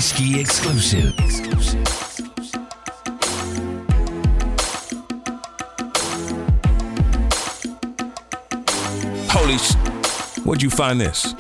Ski exclusive. Holy sh! Where'd you find this?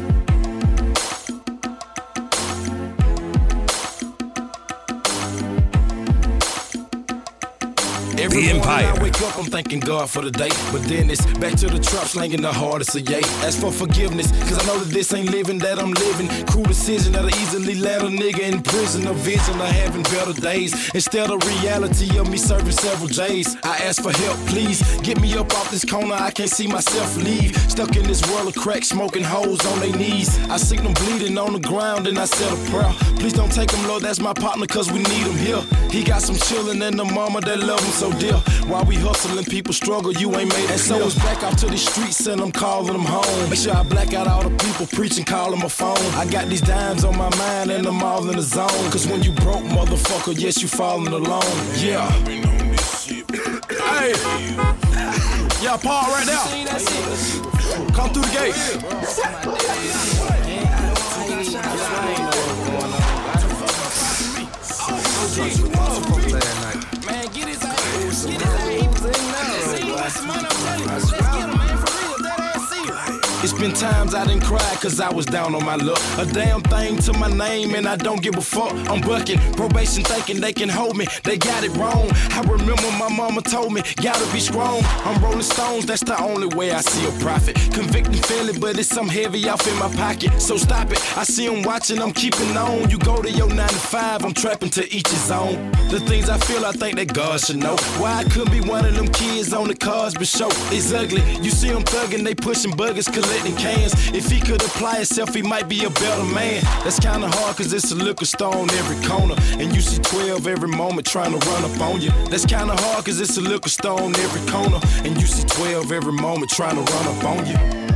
Every The morning Empire. I wake up, I'm thanking God for the day. But then it's back to the trap, slanging the hardest of yay. Ask for forgiveness, cause I know that this ain't living that I'm living. Cruel decision that'll easily land a nigga in prison. A vision of having better days instead of reality of me serving several J's. I ask for help, please. Get me up off this corner, I can't see myself leave. Stuck in this world of crack, smoking hoes on their knees. I seen them bleeding on the ground and I said a prayer. Please don't take him, Lord, that's my partner, cause we need him here. He got some chillin' and the mama that love him so dear. While we hustling, people struggle, you ain't made it. And so it's back out to the streets and I'm calling them home. Make sure I black out all the people preaching, calling my phone. I got these dimes on my mind and I'm all in the zone. Cause when you broke, motherfucker, yes, you falling alone. Yeah. Hey. Yeah, Paul right now. Come through the gate. Man, get his ass. Get his ass. Let's get him, man, for real. That ass serious. It's been times I didn't cry cause I was down on my luck. A damn thing to my name and I don't give a fuck. I'm bucking, probation thinking they can hold me. They got it wrong. I remember my mama told me, gotta be strong. I'm rolling stones, that's the only way I see a profit. Convicting feeling, but it's some heavy off in my pocket. So stop it, I see them watching, I'm keeping on. You go to your 9 to 5, I'm trapping to each his own. The things I feel, I think that God should know. Why I could be one of them kids on the Cosby Show. It's ugly, you see them thugging, they pushing buggers, collecting cans. If he could apply himself, he might be a better man. That's kinda hard cause it's a liquor store on every corner. And you see 12 every moment trying to run up on you. That's kinda hard cause it's a liquor store on every corner. And you see 12 every moment trying to run up on you.